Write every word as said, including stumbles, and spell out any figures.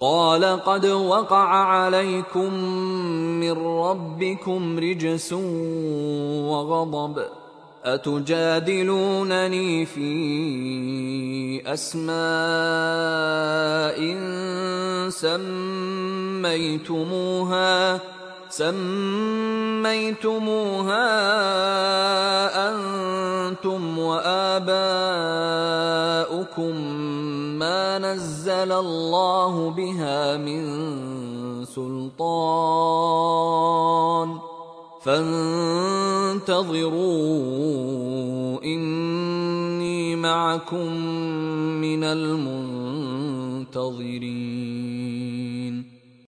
قال قد وقع عليكم من ربكم رجس وغضب أتجادلونني في أسماء سميتموها سميتموها أنتم وآباؤكم ما نزل الله بها من سلطان فانتظروا إني معكم من المنتظرين.